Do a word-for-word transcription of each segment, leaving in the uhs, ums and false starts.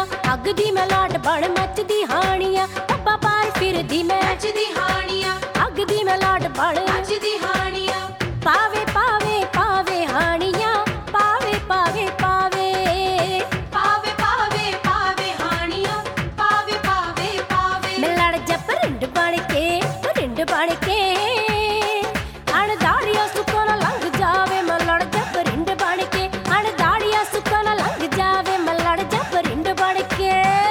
हानियां अगदी मैं लाट बण मचदी हानियां पप्पा पार फिरदी मैं नचदी हानियां अगदी मैं लाट बण मचदी हानियां पावे पावे पावे हानियां पावे पावे पावे पावे पावे पावे हानियां पावे पावे पावे मैं लड़ जा परिंड बण के परिंड बण के अणदाड़िया सुक्का ना लंघ जावे मैं लड़ जा परिंड बण के अणदाड़िया सुक्का ना लंघ जावे मैं लड़ जा परिंड बण के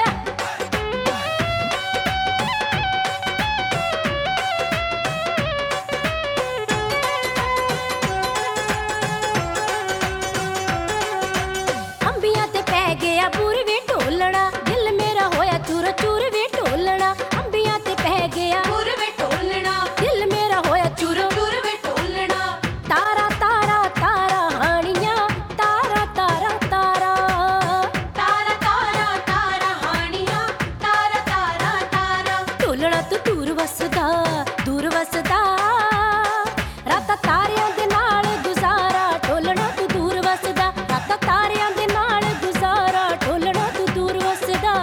अंबियां ते पै गया बुर वे ढोलना दिल मेरा होया चूर चूर वे ढोलना अंबियां ते पै गया पुर वे ढोलना दिल मेरा होया चूर चुर वे ढोलना तारा तारा तारा हानियां तारा तारा तारा तारा तारा तारा हानियां तारा तारा तारा ढोलना तू दूर वसदा दूर वसदा राता तारियां दे नाल गुजारा ढोलना तू दूर वसदा राता तारियां दे नाल गुजारा ढोलना तू दूर वसदा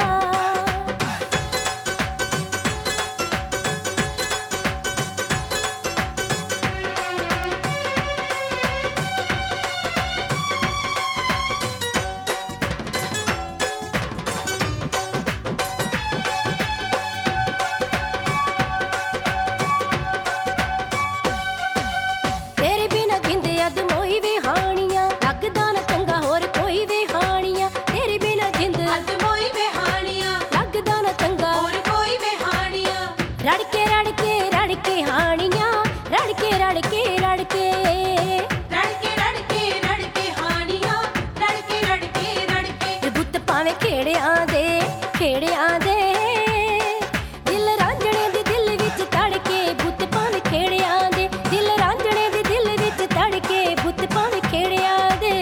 तेरे बिना जिंदे अद मोई वे हानियां लगदा ना चंगा होर कोई वे हानियां तेरे बिना जिंद अद मोई वे हानियां लगदा ना चंगा और कोई वे हानियां रड़के रड़के रड़के हानियां रड़के रड़के रड़के रड़के रड़के रड़के हानियां रड़के रड़के रड़के ते बुੱਤ पावे खेड़ियां दे खेड़ियां दे दिल रांझणे दे दिल विच तड़के बुੱਤ पावे खेड़ियां दे दिल रांझणे दे दिल विच तड़के बुੱਤ पावे खेड़ियां दे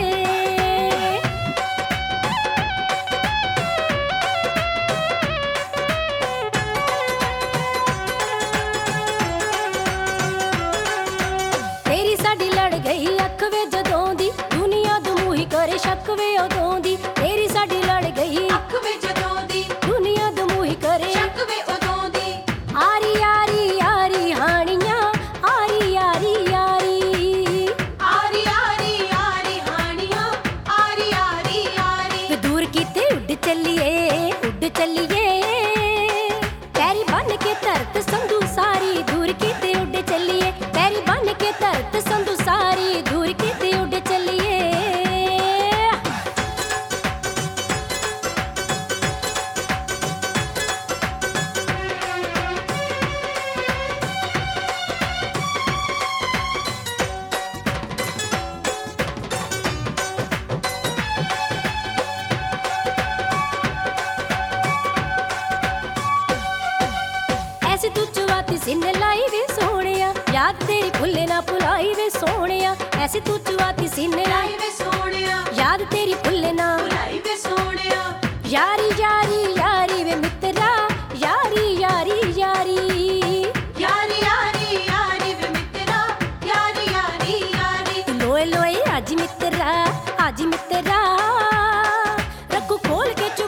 तेरी साडी लड़ गई अख वे जदों दी दुनिया दमूही करे शक वे उदों दी तेरी साडी लड़ गई अख वे जदों दी दुनिया दमूही करे शक वे उदों दी आरी आरी आरी हानियां आरी आरी आरी आरी आरी आरी हानियां आरी आरी आरी वे दूर कीते उड़ चलिए उड़ चलिए पैरी बन के धरत संधू सारी दूर कीते उड़ चलिए पैरी बन के धरत संधू सारी दूर कीते उड़ चलिए ऐसे तू चुवाती सीने लाई वे सोहणिया याद तेरी भुल्ले ना भुलाई वे सोहणिया ऐसे तू चुवाती सीने लाई लाई वे सोहणिया याद तेरी भुल्ले ना भुलाई वे सोहणिया यारी यारी यारी वे मित्रा यारी यारी यारी यारी यारी यारी वे मित्रा यारी यारी यारी लोए लोए आज मित्रा आज मित्रा रखू खोल के चु